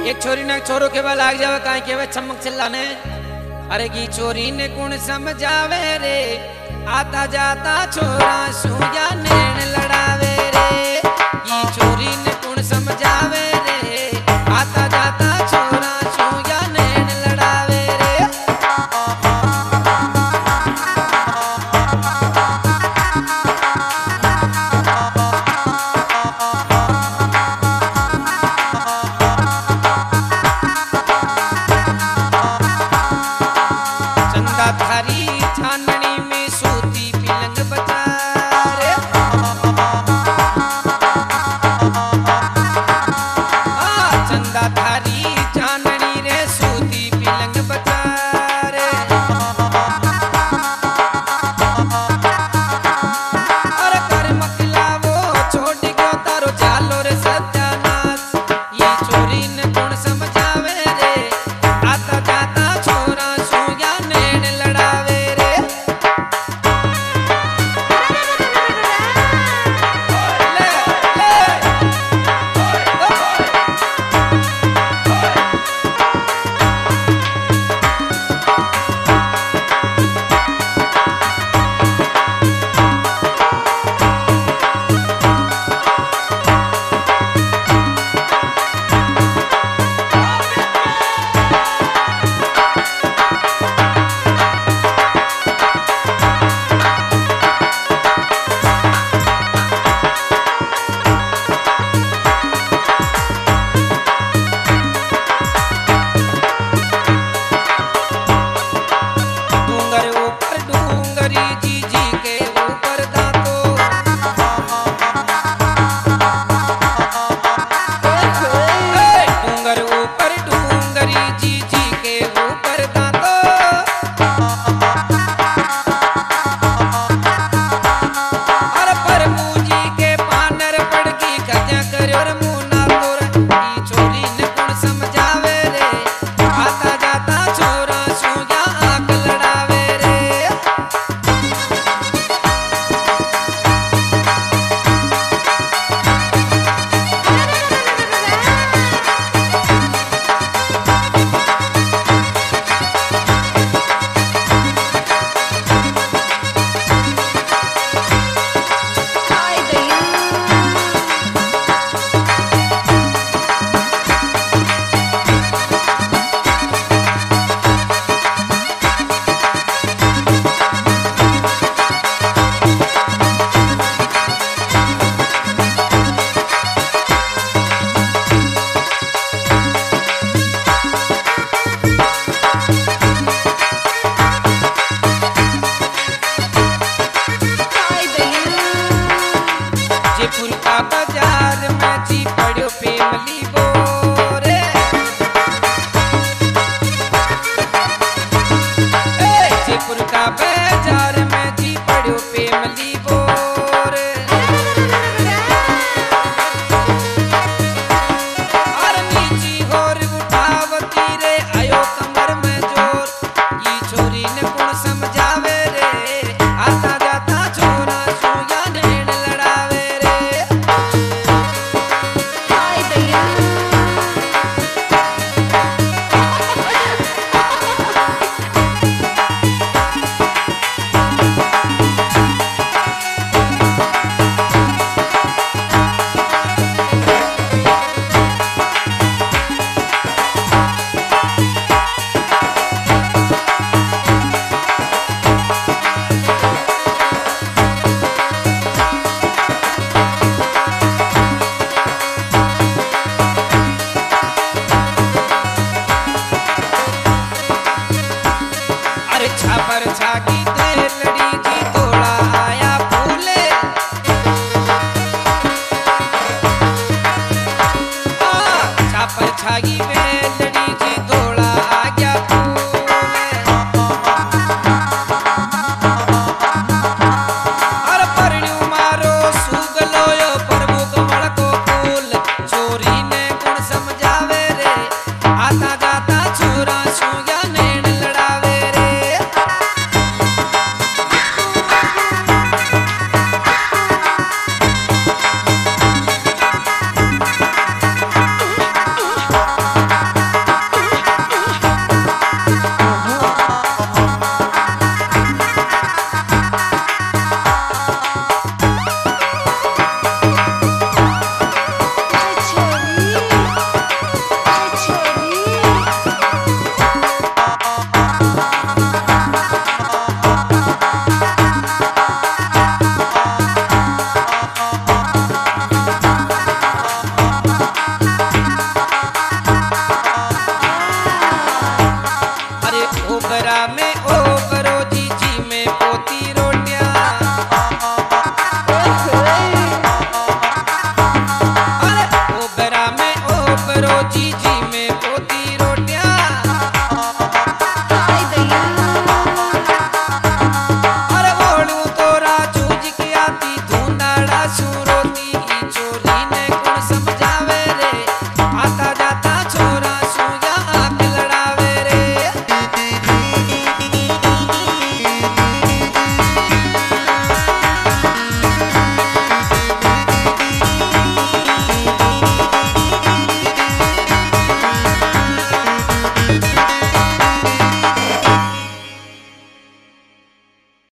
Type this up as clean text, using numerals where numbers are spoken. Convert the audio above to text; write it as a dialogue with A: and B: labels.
A: एक छोरी ने छोरो के बा लाग जावे काहे के चमक चिल्लाने। अरे की छोरी ने कौन समझावे रे, आता जाता छोरा सुया नैन लड़ावे रे। की छोरी ने कौन समझावे रे, आता जाता छोरा सुया नैन लड़ावे रे। चंदा थारी छाननी में सूती पिलंग बजा रे। चंदा थारी छाननी रे सूती पिलंग बजा रे। अरे कर मकला वो छोड़ गयो तारो चालो रे सत्यानाश। ये चोरी ने कौन समझावे रे, आता जाता छोरा सुया नैन लड़ावे रे। डूंगर ऊपर डूंगरी जीजी के ऊपर दांतो। डूंगर ऊपर डूंगरी जीजी के ऊपर दांतो। अरे प्रभु जी के पानर पड़गी कजा करो रे मुना तोर। ई छोरी ने कौन समझावे रे, आता जाता छोरा सुया आंख लड़ावे रे। जयपुर का बाजार में जी पड़ो पे मली